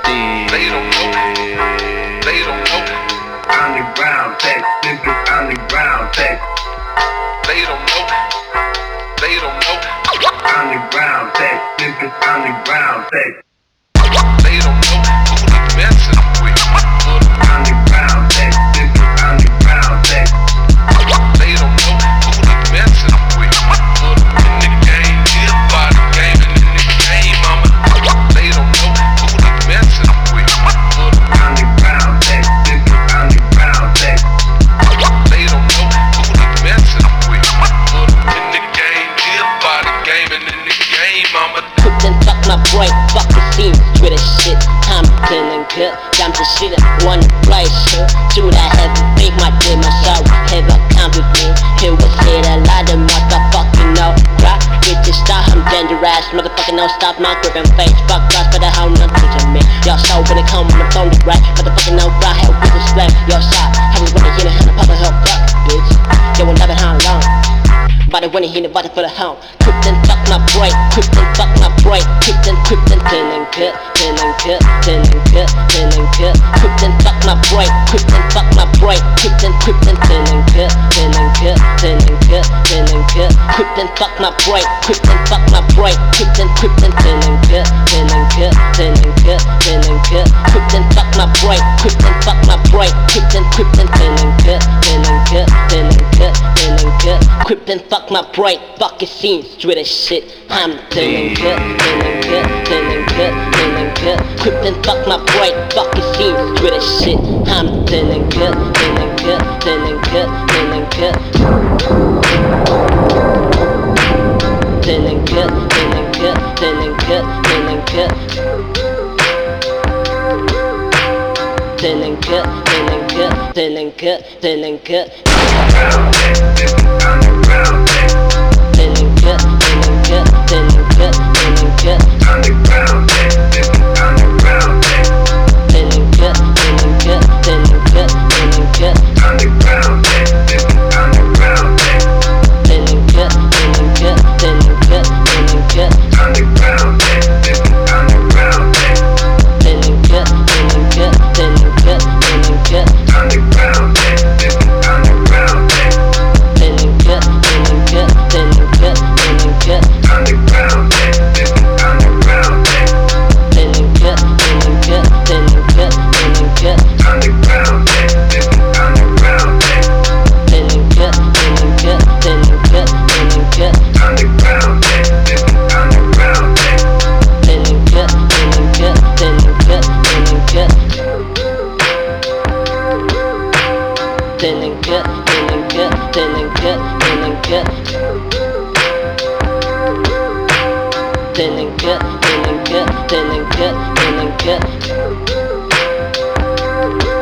They don't know. They don't know. Underground tech, Memphis underground tech. They don't know. They don't know. Underground tech, Memphis underground tech. They don't know who they messing with. Underground tech, Memphis underground tech. They don't know who they messing with. In the game, live by the game, and in the game, mama. They don't know who they messing with. Underground tech, Memphis underground tech. They don't know who they messing with. In the game, live by the game, and in the game, mama. Then fuck my break, fuck the scene, Twitter shit. I'm feeling good, I'm just shit, one place. Should I have to make my day, my show, have a count with me. Here was hit a lot of motherfucking no crap. Bitches stop, I'm dangerous, motherfucking no stop, my grip and face. Fuck us, but the how nothing to me. Y'all so when it come, I'm phone the right. Motherfucking no fly, hell with the slam. Y'all shot, have you wanna hear the hand of public help, fuck, bitch. Yo, we'll never how long. Body when he hit it, for the home. Krypton fuck my break, Krypton fuck my break. Krypton feeling good, feeling good, feeling good, feeling good. Krypton fuck my break, Krypton fuck my break. Krypton feeling good, feeling good, feeling good, feeling good. Krypton fuck my break, Krypton fuck my break. Krypton feeling good, feeling good, feeling good, feeling good. Krypton fuck my break, Krypton fuck my break. Krypton feeling good, feeling good, feeling good, feeling good. Krypton fuck my break, fuck your scene, straight as shit. I'm feeling good, feeling good, feeling good, feeling good. Krypton fuck my break, fuck your scene, straight as shit. I'm feeling good, feeling good, feeling good, feeling good. Feeling good, feeling good, feeling good, feeling good. Feeling good, feeling good, feeling good, feeling good. Underground tech, Memphis underground tech. Feeling good, feeling good, feeling good, feeling good. Underground tech, Memphis underground tech. Feeling good, feeling good, feeling good, feeling good. Underground tech, Memphis underground tech. Feeling good, feeling good, feeling good, feeling good. Underground tech, Memphis underground tech. Feeling good, feeling good, feeling good, feeling good. Underground tech, Memphis underground tech. Feeling good, feeling good, feeling good, feeling good. Underground tech, Memphis underground tech. Feeling good, feeling good, feeling good, feeling good. Underground tech, Memphis underground tech. Feeling good, feeling good, feeling good, feeling good. Underground tech, Memphis underground tech. Feeling good, feeling good, feeling good, feeling good. Feeling good, feeling good, feeling good, feeling good. Feeling good, feeling good, feeling good, feeling good.